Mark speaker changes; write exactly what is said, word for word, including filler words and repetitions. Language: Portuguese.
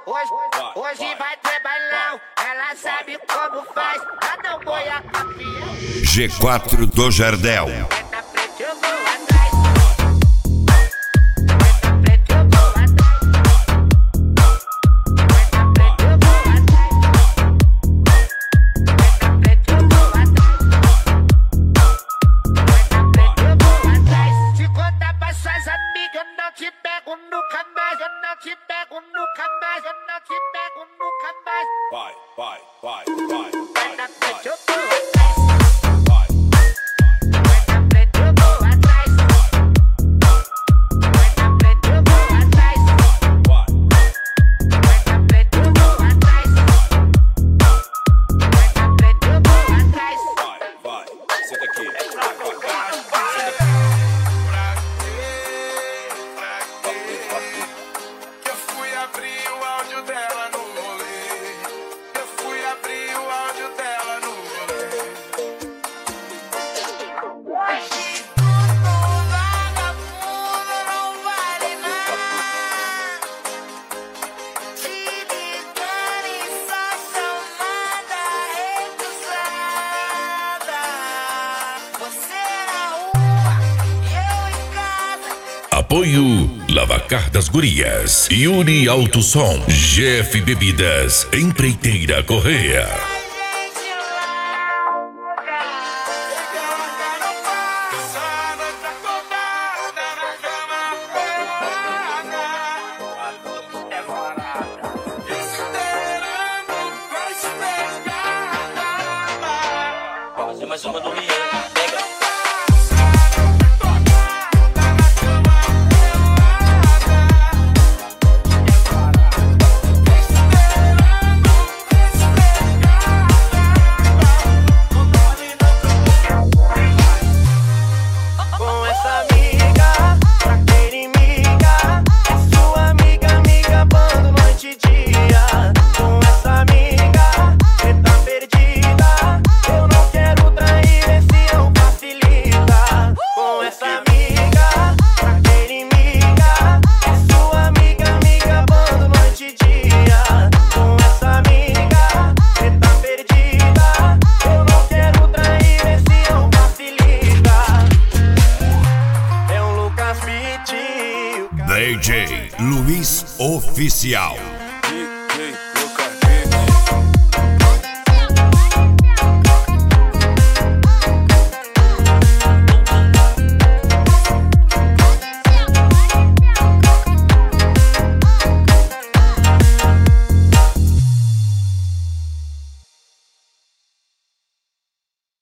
Speaker 1: hoje, hoje vai ter bailão, ela sabe como faz, pra não boiar campeão.
Speaker 2: G quatro do Jardel.
Speaker 1: Preta, preta, eu vou atrás. Preta, preta, eu vou atrás. Preta, preta, eu vou atrás. Preta, preta, eu vou atrás. Preta, preta, eu vou atrás. Se contar pra suas amigas, eu não te pego nunca mais. Eu não te pego nunca mais. Eu não te pego nunca mais.
Speaker 3: Vai, vai, vai, vai,
Speaker 1: Preta, preta, eu
Speaker 3: vai.
Speaker 1: vou atrás. Preta, preta, eu vou atrás. Preta, preta, eu vou atrás. Preta, preta, eu vou atrás. Preta, preta, eu vou atrás.
Speaker 3: Vai, vai, senta aqui. Vai, vai, vai. Senta aqui.
Speaker 4: Eu fui abrir o áudio dela no rolê. Eu fui abrir o áudio dela no rolê.
Speaker 5: Hoje tudo vagabundo não vale nada. Te ligando em só chamada recusada. Você na rua e eu em casa.
Speaker 6: Apoio Lavacar das Gurias, Yuri Alto Som, G F Bebidas, Empreiteira Correia.
Speaker 5: A gente larga.
Speaker 4: Pensando pra acordada na cama parada. É varada. Esperando pra esperar.
Speaker 7: Fazer mais uma do Rian. Pega.
Speaker 8: Com essa amiga, fraqueira inimiga, é sua amiga, amiga, bando noite e dia. Com essa amiga, cê tá perdida, eu não quero trair, esse não facilita. Com essa amiga, fraqueira inimiga, é sua amiga, amiga, bando noite e dia. Com essa amiga, cê tá perdida, eu não quero trair, esse não facilita. É um Lucas Beat.
Speaker 2: D J Luiz Oficial.